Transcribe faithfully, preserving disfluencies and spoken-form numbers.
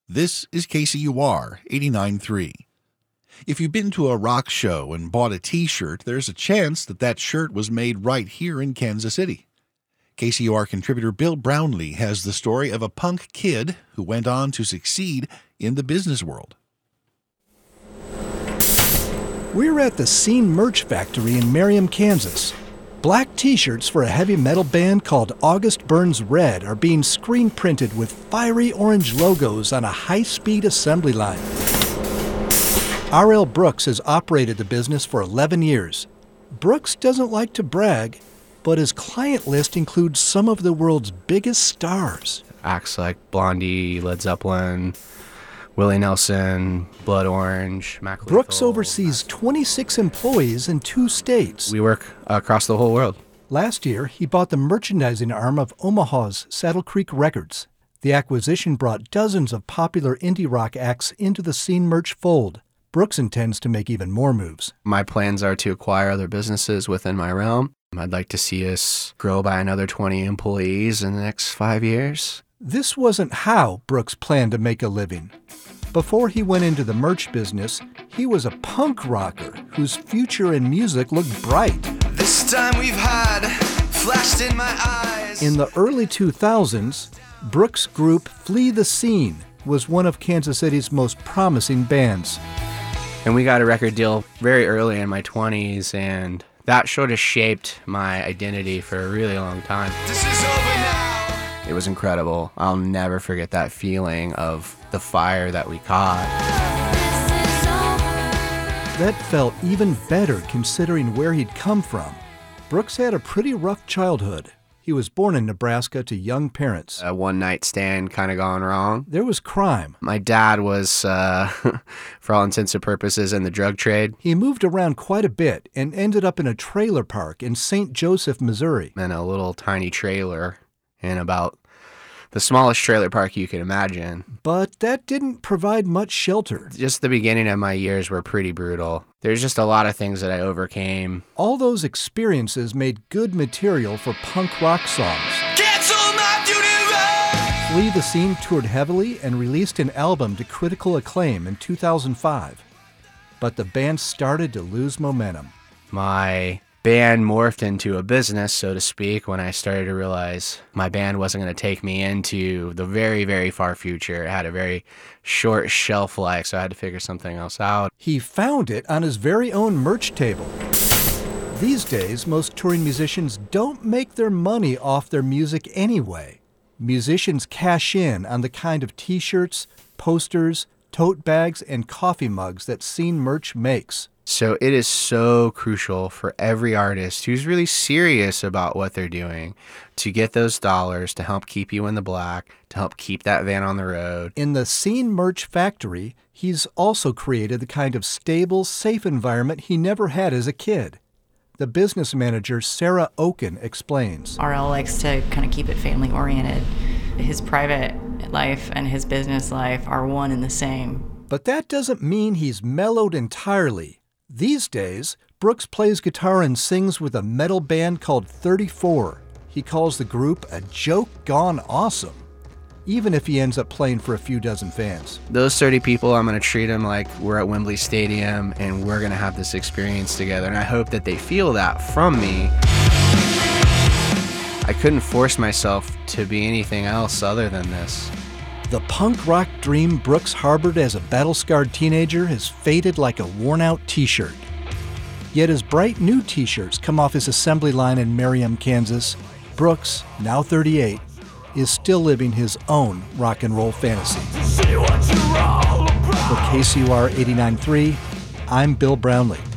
This is K C U R eighty-nine point three. If you've been to a rock show and bought a t-shirt, there's a chance that that shirt was made right here in Kansas City. K C U R contributor Bill Brownlee has the story of a punk kid who went on to succeed in the business world. We're at the Scene Merch Factory in Merriam, Kansas. Black t-shirts for a heavy metal band called August Burns Red are being screen printed with fiery orange logos on a high-speed assembly line. R L Brooks has operated the business for eleven years. Brooks doesn't like to brag, but his client list includes some of the world's biggest stars. Acts like Blondie, Led Zeppelin, Willie Nelson, Blood Orange, Mac Lethal. Brooks oversees twenty-six employees in two states. We work across the whole world. Last year, he bought the merchandising arm of Omaha's Saddle Creek Records. The acquisition brought dozens of popular indie rock acts into the Scene Merch fold. Brooks intends to make even more moves. My plans are to acquire other businesses within my realm. I'd like to see us grow by another twenty employees in the next five years. This wasn't how Brooks planned to make a living. Before he went into the merch business, he was a punk rocker whose future in music looked bright. This time we've had flashed in my eyes. In the early two thousands, Brooks' group Flee the Scene was one of Kansas City's most promising bands. And we got a record deal very early in my twenties, and that sort of shaped my identity for a really long time. This is over now. It was incredible. I'll never forget that feeling of the fire that we caught. That felt even better considering where he'd come from. Brooks had a pretty rough childhood. He was born in Nebraska to young parents. A one-night stand kind of gone wrong. There was crime. My dad was, uh, for all intents and purposes, in the drug trade. He moved around quite a bit and ended up in a trailer park in Saint Joseph, Missouri. In a little tiny trailer in about the smallest trailer park you can imagine. But that didn't provide much shelter. Just the beginning of my years were pretty brutal. There's just a lot of things that I overcame. All those experiences made good material for punk rock songs. Cancel my funeral. Flee the Scene toured heavily and released an album to critical acclaim in two thousand five. But the band started to lose momentum. My band morphed into a business, so to speak, when I started to realize my band wasn't going to take me into the very, very far future. It had a very short shelf life, so I had to figure something else out. He found it on his very own merch table. These days, most touring musicians don't make their money off their music anyway. Musicians cash in on the kind of t-shirts, posters, tote bags, and coffee mugs that Scene Merch makes. So it is so crucial for every artist who's really serious about what they're doing to get those dollars to help keep you in the black, to help keep that van on the road. In the Scene Merch Factory, he's also created the kind of stable, safe environment he never had as a kid. The business manager, Sarah Oken, explains. R L likes to kind of keep it family-oriented. His private life and his business life are one and the same. But that doesn't mean he's mellowed entirely. These days, Brooks plays guitar and sings with a metal band called thirty-four. He calls the group a joke gone awesome, even if he ends up playing for a few dozen fans. Those thirty people, I'm going to treat them like we're at Wembley Stadium and we're going to have this experience together. And I hope that they feel that from me. I couldn't force myself to be anything else other than this. The punk rock dream Brooks harbored as a battle-scarred teenager has faded like a worn-out t-shirt. Yet as bright new t-shirts come off his assembly line in Merriam, Kansas, Brooks, now thirty-eight, is still living his own rock and roll fantasy. For K C U R eighty-nine point three, I'm Bill Brownlee.